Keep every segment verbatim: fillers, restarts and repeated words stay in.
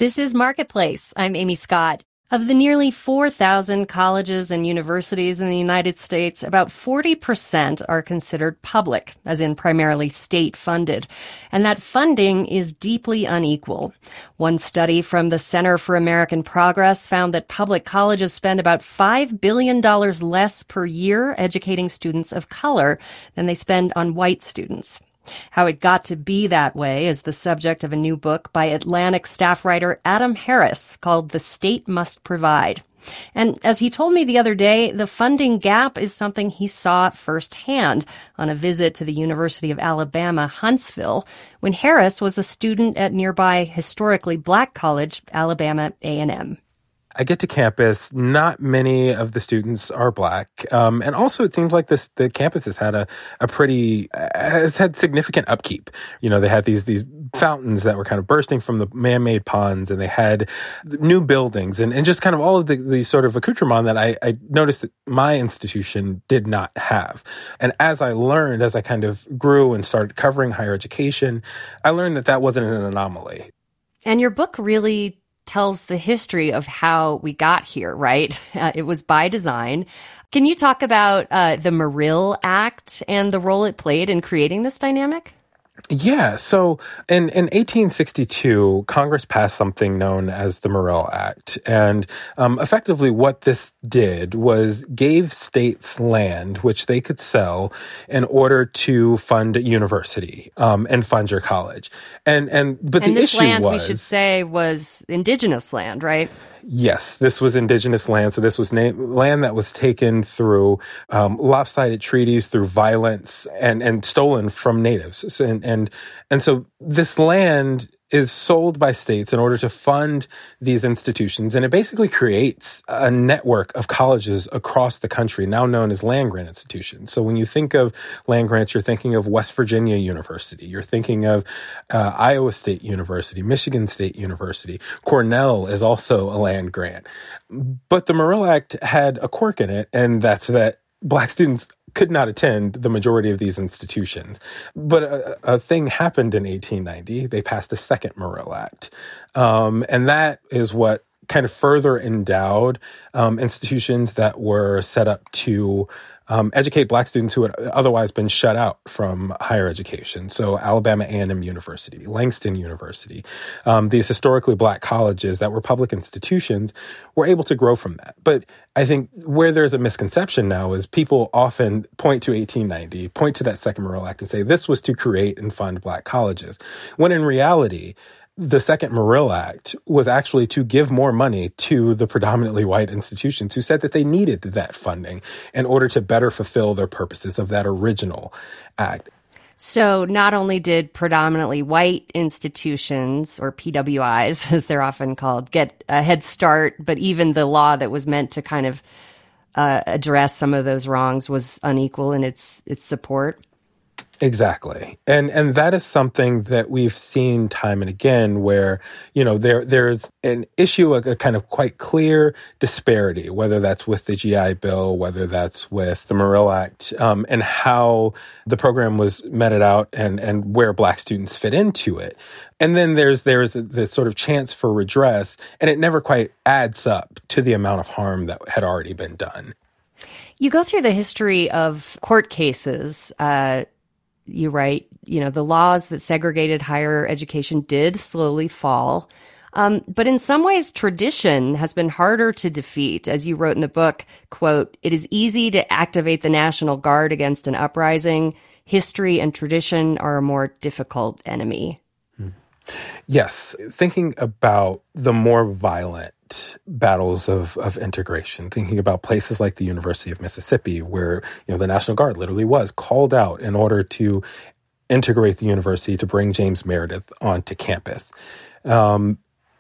This is Marketplace. I'm Amy Scott. Of the nearly four thousand colleges and universities in the United States, about forty percent are considered public, as in primarily state-funded. And that funding is deeply unequal. One study from the Center for American Progress found that public colleges spend about five billion dollars less per year educating students of color than they spend on white students. How it got to be that way is the subject of a new book by Atlantic staff writer Adam Harris called The State Must Provide. And as he told me the other day, the funding gap is something he saw firsthand on a visit to the University of Alabama, Huntsville, when Harris was a student at nearby historically black college, Alabama A and M. I get to campus. Not many of the students are black. Um, and also it seems like this, the campus has had a, a pretty, has had significant upkeep. You know, they had these, these fountains that were kind of bursting from the man-made ponds, and they had new buildings and, and just kind of all of the, the sort of accoutrement that I, I noticed that my institution did not have. And as I learned, as I kind of grew and started covering higher education, I learned that that wasn't an anomaly. And your book really tells the history of how we got here, right? Uh, it was by design. Can you talk about uh, the Morrill Act and the role it played in creating this dynamic? Yeah. So in, in eighteen sixty-two, Congress passed something known as the Morrill Act. And um, effectively what this did was gave states land which they could sell in order to fund a university um, and fund your college. And and but and the this issue land, was, we should say, was indigenous land, right? Yes, this was indigenous land. So this was na- land that was taken through um, lopsided treaties, through violence, and and stolen from natives. And and and so this land is sold by states in order to fund these institutions, and it basically creates a network of colleges across the country, now known as land-grant institutions. So when you think of land grants, you're thinking of West Virginia University, you're thinking of uh, Iowa State University, Michigan State University. Cornell is also a land grant. But the Morrill Act had a quirk in it, and that's that Black students could not attend the majority of these institutions. But a, a thing happened in eighteen ninety. They passed a second Morrill Act. Um, and that is what kind of further endowed um, institutions that were set up to um, educate Black students who had otherwise been shut out from higher education. So Alabama A and M University, Langston University, um, these historically Black colleges that were public institutions were able to grow from that. But I think where there's a misconception now is people often point to eighteen ninety, point to that second Morrill Act and say this was to create and fund Black colleges, when in reality, the second Morrill Act was actually to give more money to the predominantly white institutions who said that they needed that funding in order to better fulfill their purposes of that original act. So not only did predominantly white institutions, or P W Is, as they're often called, get a head start, but even the law that was meant to kind of uh, address some of those wrongs was unequal in its its support. Exactly. And and that is something that we've seen time and again where, you know, there there's an issue, a, a kind of quite clear disparity, whether that's with the G I Bill, whether that's with the Morrill Act, um, and how the program was meted out and, and where Black students fit into it. And then there's there's the sort of chance for redress, and it never quite adds up to the amount of harm that had already been done. You go through the history of court cases. Uh, you write, you know, the laws that segregated higher education did slowly fall. Um, but in some ways, tradition has been harder to defeat. As you wrote in the book, quote, "It is easy to activate the National Guard against an uprising. History and tradition are a more difficult enemy." Yes. Thinking about the more violent battles of, of integration, thinking about places like the University of Mississippi, where, you know, the National Guard literally was called out in order to integrate the university, to bring James Meredith onto campus. Um,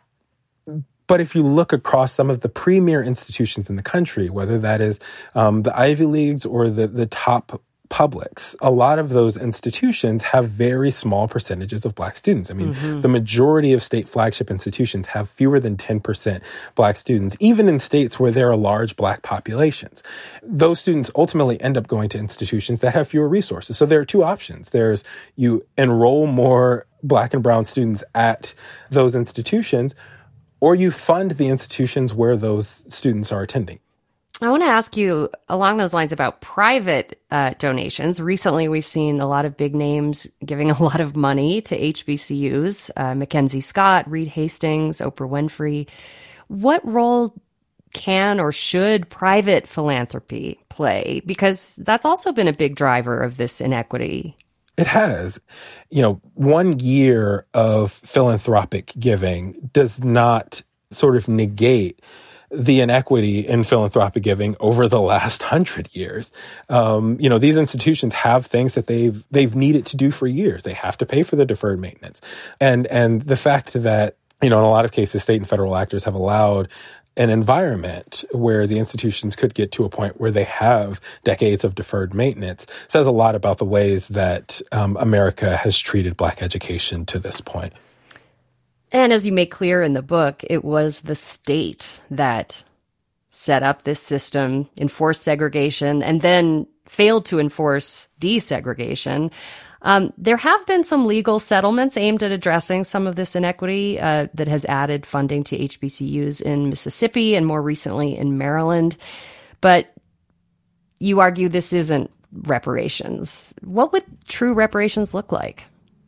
But if you look across some of the premier institutions in the country, whether that is um, the Ivy Leagues or the, the top publics, a lot of those institutions have very small percentages of Black students. I mean, mm-hmm. the majority of state flagship institutions have fewer than ten percent Black students, even in states where there are large Black populations. Those students ultimately end up going to institutions that have fewer resources. So there are two options. There's you enroll more Black and brown students at those institutions, or you fund the institutions where those students are attending. I want to ask you along those lines about private uh, donations. Recently, we've seen a lot of big names giving a lot of money to H B C Us, uh, Mackenzie Scott, Reed Hastings, Oprah Winfrey. What role can or should private philanthropy play? Because that's also been a big driver of this inequity. It has. You know, one year of philanthropic giving does not sort of negate the inequity in philanthropic giving over the last hundred years. Um, you know, these institutions have things that they've they've needed to do for years. They have to pay for the deferred maintenance. And and the fact that, you know, in a lot of cases, state and federal actors have allowed an environment where the institutions could get to a point where they have decades of deferred maintenance says a lot about the ways that um, America has treated Black education to this point. And as you make clear in the book, it was the state that set up this system, enforced segregation, and then failed to enforce desegregation. Um, there have been some legal settlements aimed at addressing some of this inequity uh, that has added funding to H B C Us in Mississippi and more recently in Maryland. But you argue this isn't reparations. What would true reparations look like?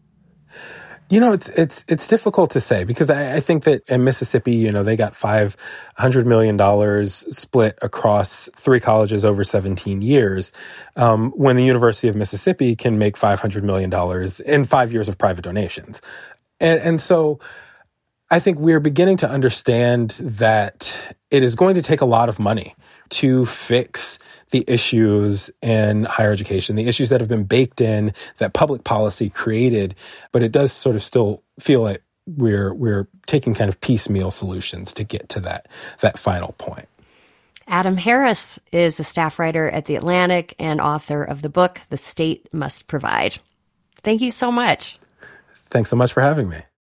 You know, it's it's it's difficult to say because I, I think that in Mississippi, you know, they got five hundred million dollars split across three colleges over seventeen years, um, when the University of Mississippi can make five hundred million dollars in five years of private donations. And, and so I think we're beginning to understand that it is going to take a lot of money to fix the issues in higher education, the issues that have been baked in, that public policy created, but it does sort of still feel like we're we're taking kind of piecemeal solutions to get to that that final point. Adam Harris is a staff writer at The Atlantic and author of the book, The State Must Provide. Thank you so much. Thanks so much for having me.